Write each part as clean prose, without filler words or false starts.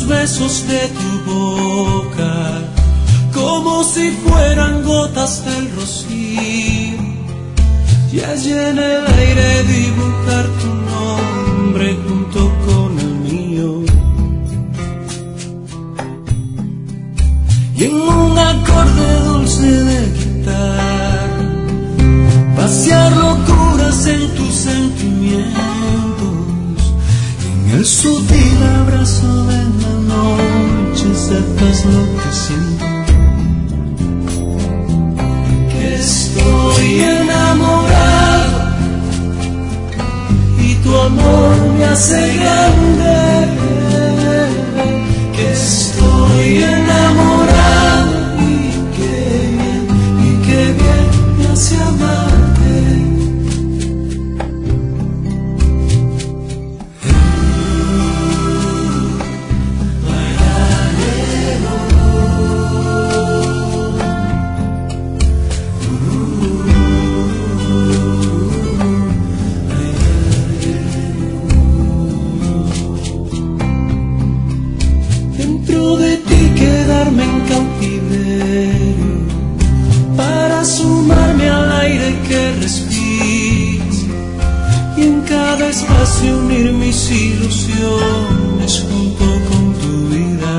los besos de tu boca, como si fueran gotas del rocío, y allí en el aire dibujar tu nombre junto con el mío. Y en un acorde dulce de guitarra, pasear locuras en tus sentimientos, en el sutil abrazo de la noche sepas lo que siento. Que estoy enamorado y tu amor me hace grande. Que estoy enamorado y qué bien me hace amarte. Dentro de ti quedarme en cautiverio, para sumarme al aire que respiras, y en cada espacio unir mis ilusiones junto con tu vida.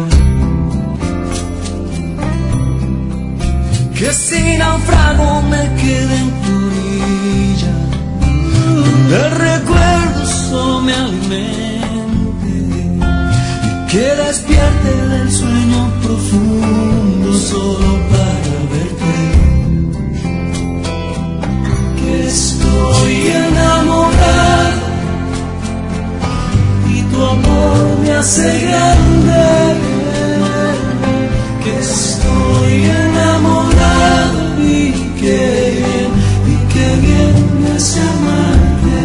Que si naufrago me quede en tu orilla, el recuerdo solo me alimente, y que despierte del sueño profundo solo para verte. Que estoy enamorado y tu amor me hace grande. Que estoy enamorado y qué bien me hace amarte.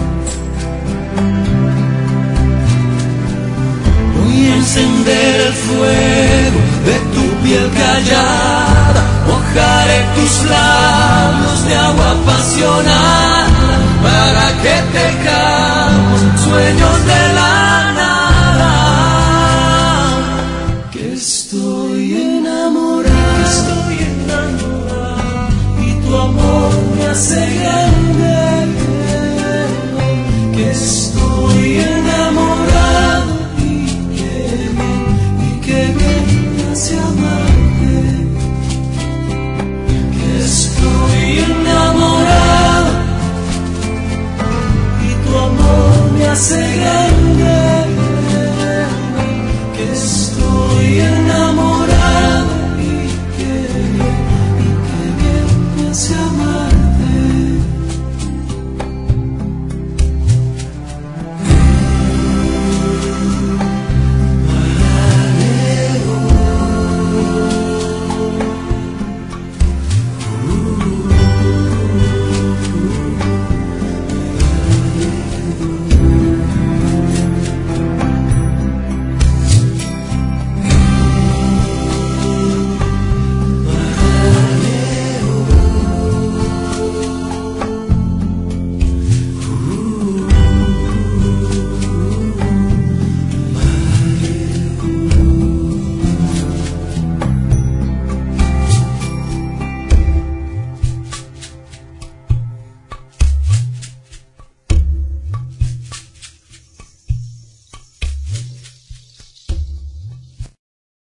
Voy a encender el fuego de tu piel callada, mojaré tus labios de agua apasionada, para que tejamos sueños de la nada. Que estoy enamorado y tu amor me hace grande. Que estoy enamorado y qué bien me hace amarte. Que estoy enamorado y tu amor me hace grande. Que estoy enamorado y qué bien me hace amarte.